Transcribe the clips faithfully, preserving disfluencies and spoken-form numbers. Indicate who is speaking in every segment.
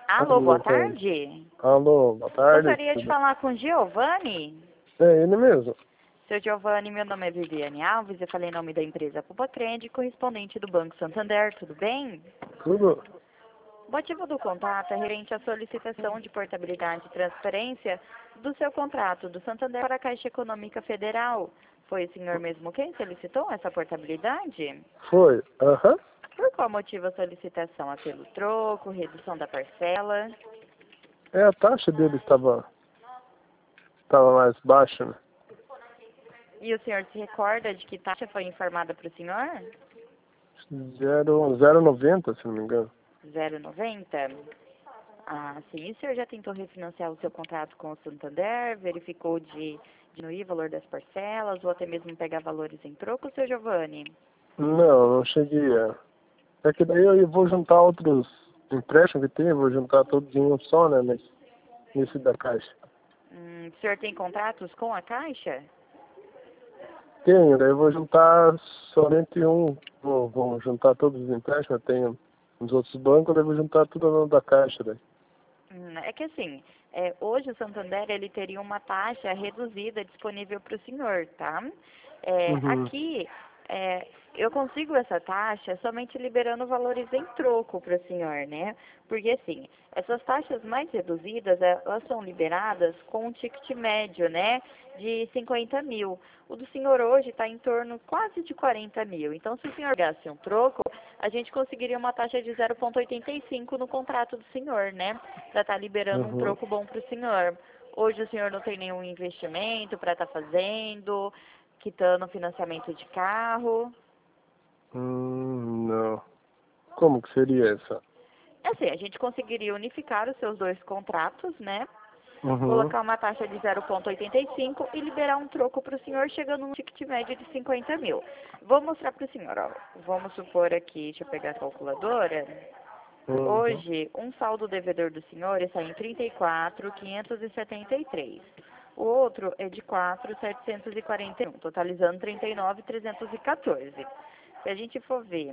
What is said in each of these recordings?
Speaker 1: Alô, boa
Speaker 2: Alô,
Speaker 1: tarde.
Speaker 2: alô, boa tarde.
Speaker 1: Gostaria de
Speaker 2: Tudo...
Speaker 1: falar com Giovanni.
Speaker 2: É ele mesmo.
Speaker 1: Seu Giovanni, meu nome é Viviane Alves, eu falei em nome da empresa Pupacred, correspondente do Banco Santander, tudo bem?
Speaker 2: Tudo?
Speaker 1: O motivo do contato é referente à solicitação de portabilidade e transferência do seu contrato do Santander para a Caixa Econômica Federal. Foi o senhor mesmo quem solicitou essa portabilidade?
Speaker 2: Foi. Aham.
Speaker 1: Por qual motivo a solicitação? É pelo troco, redução da parcela?
Speaker 2: É, a taxa dele estava estava mais baixa, né?
Speaker 1: E o senhor se recorda de que taxa foi informada para o senhor?
Speaker 2: Zero, zero noventa, se não me engano.
Speaker 1: zero vírgula noventa? Ah, sim. E o senhor já tentou refinanciar o seu contrato com o Santander? Verificou de diminuir o valor das parcelas ou até mesmo pegar valores em troco, seu Giovanni?
Speaker 2: Não, não cheguei a... É que daí eu vou juntar outros empréstimos que tem, eu vou juntar todos em um só, né? Nesse, nesse da Caixa.
Speaker 1: Hum, o senhor tem contratos com a Caixa?
Speaker 2: Tenho, daí eu vou juntar somente um. Vou, vou juntar todos os empréstimos, eu tenho nos outros bancos, daí eu vou juntar tudo no da Caixa, daí.
Speaker 1: Hum, é que assim, é, hoje o Santander ele teria uma taxa reduzida disponível para o senhor, tá? É,
Speaker 2: Uhum.
Speaker 1: aqui, é, eu consigo essa taxa somente liberando valores em troco para o senhor, né? Porque assim, essas taxas mais reduzidas, é, elas são liberadas com um ticket médio, né? De cinquenta mil. O do senhor hoje está em torno quase de quarenta mil. Então, se o senhor gasse um troco, a gente conseguiria uma taxa de zero vírgula oitenta e cinco no contrato do senhor, né? Para estar liberando um
Speaker 2: Uhum.
Speaker 1: troco bom para o senhor. Hoje o senhor não tem nenhum investimento para estar fazendo, quitando financiamento de carro.
Speaker 2: Hum, não. Como que seria essa?
Speaker 1: É assim, a gente conseguiria unificar os seus dois contratos, né?
Speaker 2: Uhum.
Speaker 1: Colocar uma taxa de zero vírgula oitenta e cinco e liberar um troco para o senhor chegando num ticket médio de cinquenta mil. Vou mostrar para o senhor, ó. Vamos supor aqui, deixa eu pegar a calculadora.
Speaker 2: Uhum.
Speaker 1: Hoje, um saldo devedor do senhor está em trinta e quatro mil quinhentos e setenta e três. O outro é de quatro mil setecentos e quarenta e um, totalizando trinta e nove mil trezentos e quatorze. Se a gente for ver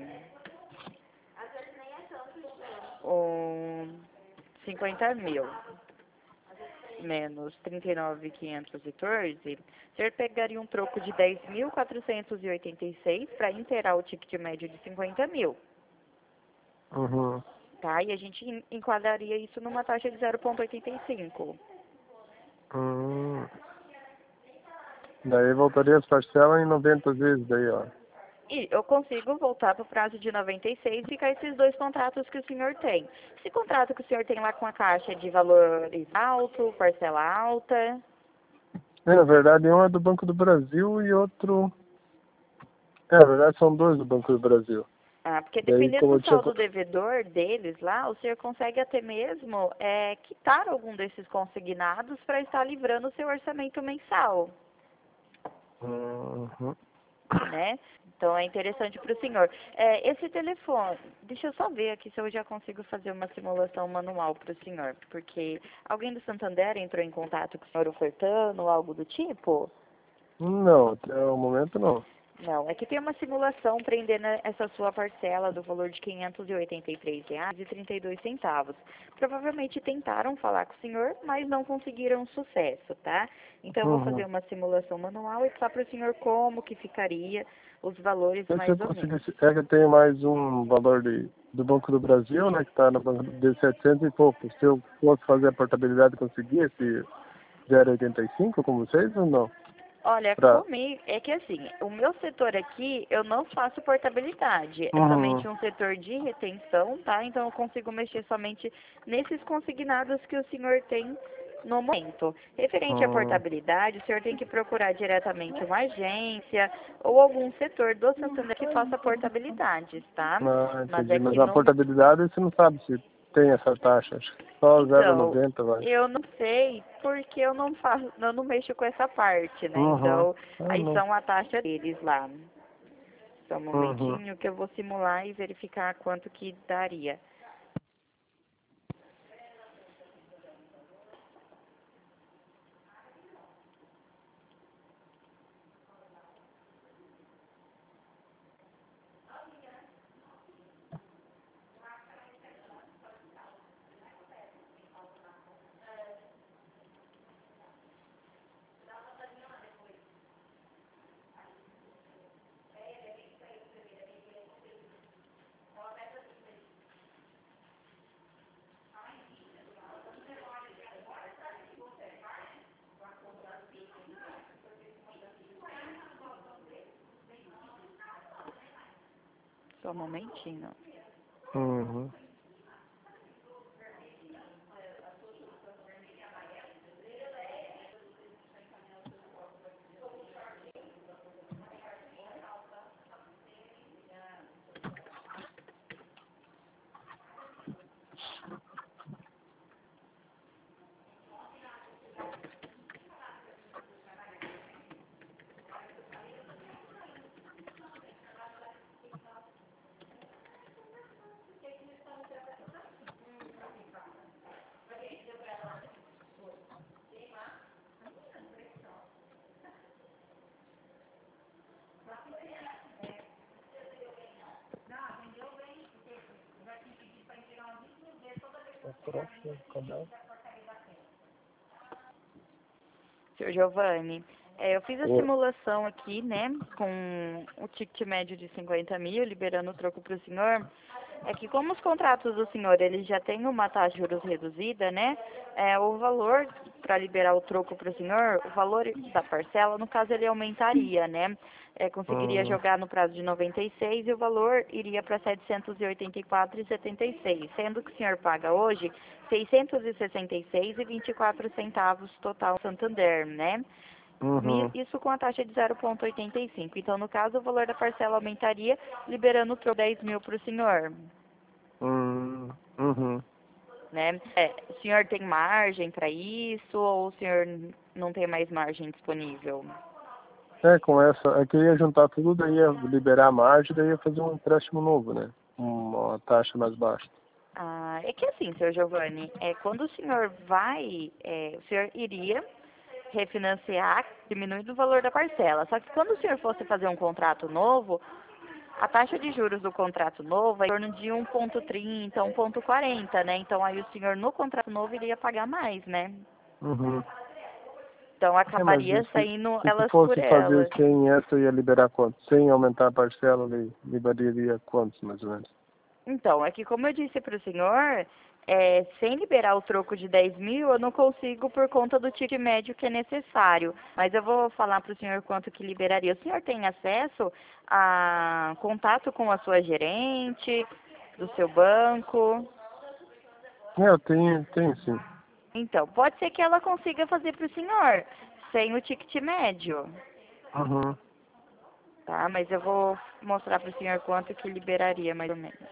Speaker 1: um, cinquenta mil menos trinta e nove mil quinhentos e quatorze, o senhor pegaria um troco de dez mil quatrocentos e oitenta e seis para inteirar o ticket médio de cinquenta mil.
Speaker 2: Uhum.
Speaker 1: Tá? E a gente en- enquadraria isso numa taxa de zero vírgula oitenta e cinco.
Speaker 2: Hum. Daí voltaria as parcelas em noventa vezes daí, ó.
Speaker 1: E eu consigo voltar para o prazo de noventa e seis e ficar esses dois contratos que o senhor tem. Esse contrato que o senhor tem lá com a Caixa é de valores alto, parcela alta.
Speaker 2: É, na verdade, um é do Banco do Brasil e outro... É, na verdade, são dois do Banco do Brasil.
Speaker 1: Ah, porque
Speaker 2: Daí,
Speaker 1: dependendo
Speaker 2: como
Speaker 1: do
Speaker 2: eu tinha...
Speaker 1: saldo
Speaker 2: co-
Speaker 1: devedor deles lá, o senhor consegue até mesmo é, quitar algum desses consignados para estar livrando o seu orçamento mensal,
Speaker 2: Uhum.
Speaker 1: né? Então é interessante para o senhor. É, esse telefone, deixa eu só ver aqui se eu já consigo fazer uma simulação manual para o senhor, porque alguém do Santander entrou em contato com o senhor ofertando ou algo do tipo?
Speaker 2: Não, até o momento não.
Speaker 1: Não, é que tem uma simulação prendendo essa sua parcela do valor de quinhentos e oitenta e três reais e trinta e dois centavos. Provavelmente tentaram falar com o senhor, mas não conseguiram sucesso, tá? Então eu vou fazer
Speaker 2: Uhum.
Speaker 1: uma simulação manual e falar para o senhor como que ficaria os valores
Speaker 2: Se eu
Speaker 1: mais ou menos.
Speaker 2: conseguisse... É que tem mais um valor de, do Banco do Brasil, né, que está no banco de setecentos e pouco. Se eu fosse fazer a portabilidade, conseguir esse zero vírgula oitenta e cinco com vocês ou não?
Speaker 1: Olha,
Speaker 2: Pra...
Speaker 1: comigo, é que assim, o meu setor aqui, eu não faço portabilidade, é
Speaker 2: Uhum.
Speaker 1: somente um setor de retenção, tá? Então eu consigo mexer somente nesses consignados que o senhor tem no momento. Referente à
Speaker 2: Hum.
Speaker 1: portabilidade, o senhor tem que procurar diretamente uma agência ou algum setor do Santander que faça portabilidades, tá?
Speaker 2: Ah,
Speaker 1: Mas
Speaker 2: entendi.
Speaker 1: é
Speaker 2: Mas
Speaker 1: que
Speaker 2: a
Speaker 1: no
Speaker 2: portabilidade você não sabe se tem essa taxa. Acho que só zero vírgula
Speaker 1: Então,
Speaker 2: noventa vai.
Speaker 1: eu não sei porque eu não faço, eu não mexo com essa parte, né?
Speaker 2: Uhum.
Speaker 1: Então,
Speaker 2: Ah,
Speaker 1: aí
Speaker 2: não.
Speaker 1: são a taxa deles lá. Só um
Speaker 2: Uhum.
Speaker 1: momentinho que eu vou simular e verificar quanto que daria. Só um momentinho.
Speaker 2: Uhum.
Speaker 1: Senhor Giovanni, é, eu fiz a
Speaker 2: Oi.
Speaker 1: simulação aqui, né, com o ticket médio de cinquenta mil, liberando o troco para o senhor. É que como os contratos do senhor, eles já têm uma taxa de juros reduzida, né, é, o valor para liberar o troco para o senhor, o valor da parcela, no caso, ele aumentaria, né, é, conseguiria
Speaker 2: Uhum.
Speaker 1: jogar no prazo de noventa e seis e o valor iria para setecentos e oitenta e quatro reais e setenta e seis centavos, sendo que o senhor paga hoje seiscentos e sessenta e seis reais e vinte e quatro centavos total Santander, né? Mi-
Speaker 2: Uhum.
Speaker 1: Isso com a taxa de zero vírgula oitenta e cinco. Então, no caso, o valor da parcela aumentaria, liberando o troco dez mil para o senhor,
Speaker 2: Uhum. Uhum.
Speaker 1: né? É, o senhor tem margem para isso ou o senhor n- não tem mais margem disponível?
Speaker 2: É, com essa, é que ia juntar tudo, daí ia liberar a margem, daí ia fazer um empréstimo novo, né? Uma taxa mais baixa.
Speaker 1: Ah, é que assim, senhor Giovanni, é, quando o senhor vai, é, o senhor iria refinanciar, diminuindo o valor da parcela. Só que quando o senhor fosse fazer um contrato novo, a taxa de juros do contrato novo é em torno de um vírgula trinta, um vírgula quarenta, né? Então aí o senhor no contrato novo iria pagar mais, né?
Speaker 2: Uhum.
Speaker 1: Então
Speaker 2: É, mas e
Speaker 1: acabaria
Speaker 2: se,
Speaker 1: saindo
Speaker 2: e se
Speaker 1: elas por
Speaker 2: fosse fazer
Speaker 1: elas.
Speaker 2: sem essa, ia liberar quanto? Sem aumentar a parcela, li- liberaria quantos, mais ou menos?
Speaker 1: Então, é que como eu disse para o senhor, é, sem liberar o troco de dez mil, eu não consigo por conta do ticket médio que é necessário. Mas eu vou falar para o senhor quanto que liberaria. O senhor tem acesso a contato com a sua gerente, do seu banco?
Speaker 2: É, eu tenho, tenho sim.
Speaker 1: Então, pode ser que ela consiga fazer para o senhor, sem o ticket médio,
Speaker 2: Uhum.
Speaker 1: tá? Mas eu vou mostrar para o senhor quanto que liberaria, mais ou menos.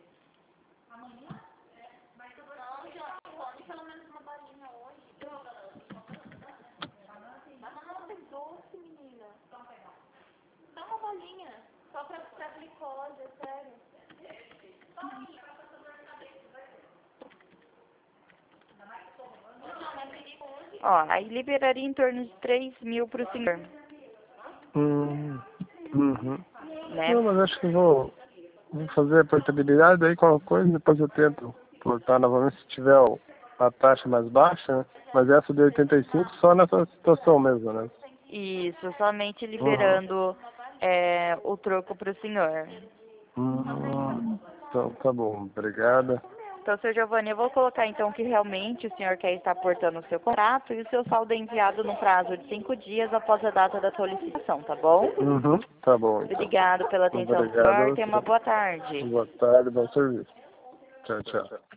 Speaker 1: Ó, aí liberaria em torno de três mil para o senhor,
Speaker 2: Uhum. Uhum.
Speaker 1: né?
Speaker 2: Não, mas acho que vou, vou fazer a portabilidade, aí qualquer coisa, depois eu tento cortar novamente se tiver o- a taxa mais baixa, né? Mas essa de oitenta e cinco só nessa situação mesmo, né?
Speaker 1: Isso, somente
Speaker 2: Uhum.
Speaker 1: liberando é, o troco para o senhor.
Speaker 2: Uhum. Então, tá bom, obrigada.
Speaker 1: Então, senhor Giovanni, eu vou colocar então que realmente o senhor quer estar aportando o seu contrato e o seu saldo é enviado no prazo de cinco dias após a data da solicitação, tá bom?
Speaker 2: Uhum. Tá bom, então.
Speaker 1: Obrigado pela atenção,
Speaker 2: Obrigado a
Speaker 1: senhor. Tenha uma
Speaker 2: você.
Speaker 1: boa tarde.
Speaker 2: Boa tarde, bom serviço. Tchau, tchau.